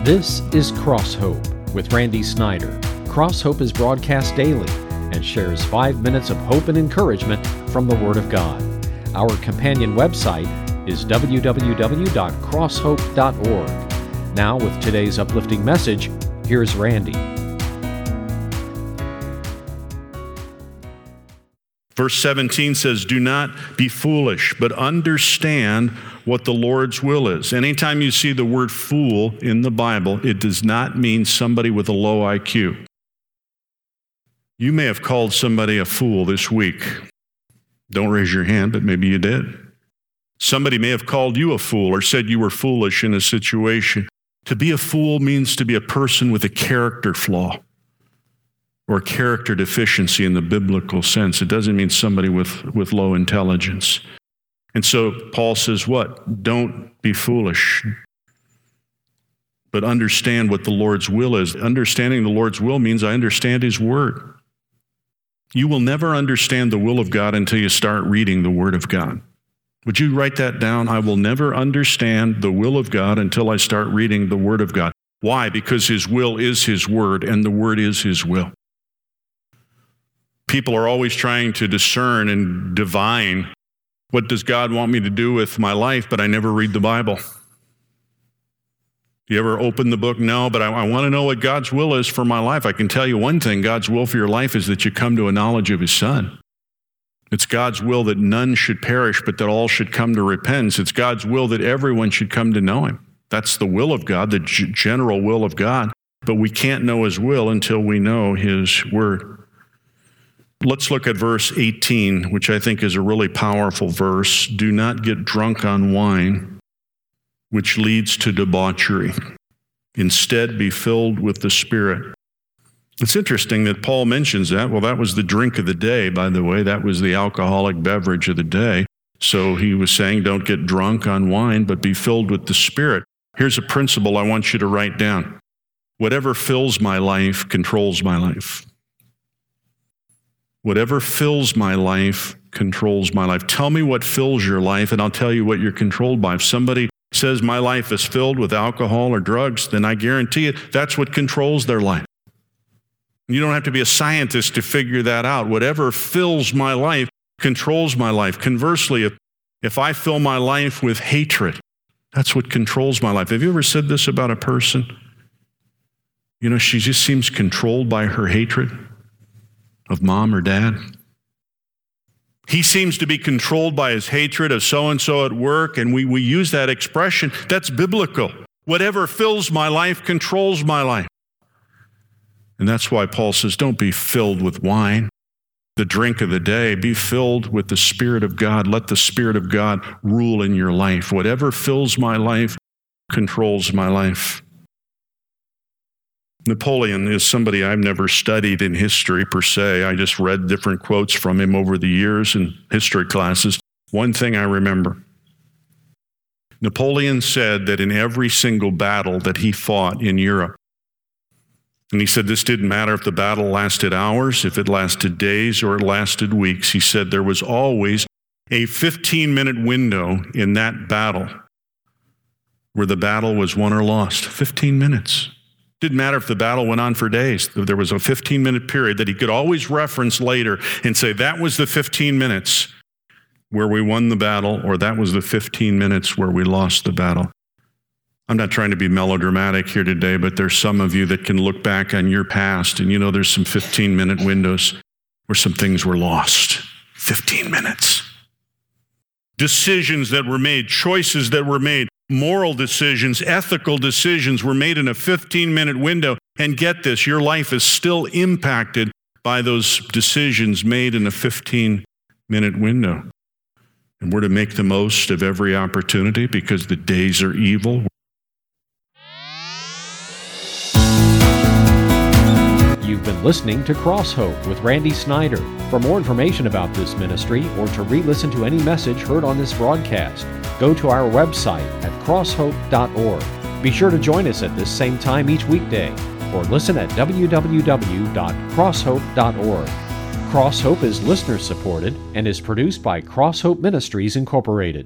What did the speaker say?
This is Cross Hope with Randy Snyder. Cross Hope is broadcast daily and shares 5 minutes of hope and encouragement from the Word of God. Our companion website is www.crosshope.org. Now, with today's uplifting message, here's Randy. Verse 17 says, "Do not be foolish, but understand what the Lord's will is." Anytime you see the word fool in the Bible, it does not mean somebody with a low IQ. You may have called somebody a fool this week. Don't raise your hand, but maybe you did. Somebody may have called you a fool or said you were foolish in a situation. To be a fool means to be a person with a character flaw or character deficiency in the biblical sense. It doesn't mean somebody with low intelligence. And so Paul says what? Don't be foolish, but understand what the Lord's will is. Understanding the Lord's will means I understand His Word. You will never understand the will of God until you start reading the Word of God. Would you write that down? I will never understand the will of God until I start reading the Word of God. Why? Because His will is His Word, and the Word is His will. People are always trying to discern and divine, what does God want me to do with my life, but I never read the Bible. You ever open the book? No, but I want to know what God's will is for my life. I can tell you one thing, God's will for your life is that you come to a knowledge of His Son. It's God's will that none should perish, but that all should come to repentance. It's God's will that everyone should come to know Him. That's the will of God, the general will of God. But we can't know His will until we know His Word. Let's look at verse 18, which I think is a really powerful verse. Do not get drunk on wine, which leads to debauchery. Instead, be filled with the Spirit. It's interesting that Paul mentions that. Well, that was the drink of the day, by the way. That was the alcoholic beverage of the day. So he was saying, don't get drunk on wine, but be filled with the Spirit. Here's a principle I want you to write down. Whatever fills my life controls my life. Whatever fills my life controls my life. Tell me what fills your life, and I'll tell you what you're controlled by. If somebody says my life is filled with alcohol or drugs, then I guarantee you that's what controls their life. You don't have to be a scientist to figure that out. Whatever fills my life controls my life. Conversely, if I fill my life with hatred, that's what controls my life. Have you ever said this about a person? You know, she just seems controlled by her hatred of mom or dad. He seems to be controlled by his hatred of so-and-so at work, and we use that expression. That's biblical. Whatever fills my life controls my life. And that's why Paul says, don't be filled with wine, the drink of the day. Be filled with the Spirit of God. Let the Spirit of God rule in your life. Whatever fills my life controls my life. Napoleon is somebody I've never studied in history per se. I just read different quotes from him over the years in history classes. One thing I remember, Napoleon said that in every single battle that he fought in Europe, and he said this didn't matter if the battle lasted hours, if it lasted days, or it lasted weeks. He said there was always a 15-minute window in that battle where the battle was won or lost. 15 minutes. Didn't matter if the battle went on for days. There was a 15-minute period that he could always reference later and say, that was the 15 minutes where we won the battle, or that was the 15 minutes where we lost the battle. I'm not trying to be melodramatic here today, but there's some of you that can look back on your past, and you know there's some 15-minute windows where some things were lost. 15 minutes. Decisions that were made, choices that were made, moral decisions, ethical decisions were made in a 15-minute window. And get this, your life is still impacted by those decisions made in a 15-minute window. And we're to make the most of every opportunity because the days are evil. You've been listening to Cross Hope with Randy Snyder. For more information about this ministry or to re-listen to any message heard on this broadcast, go to our website at crosshope.org. Be sure to join us at this same time each weekday, or listen at www.crosshope.org. Cross Hope is listener supported and is produced by Cross Hope Ministries Incorporated.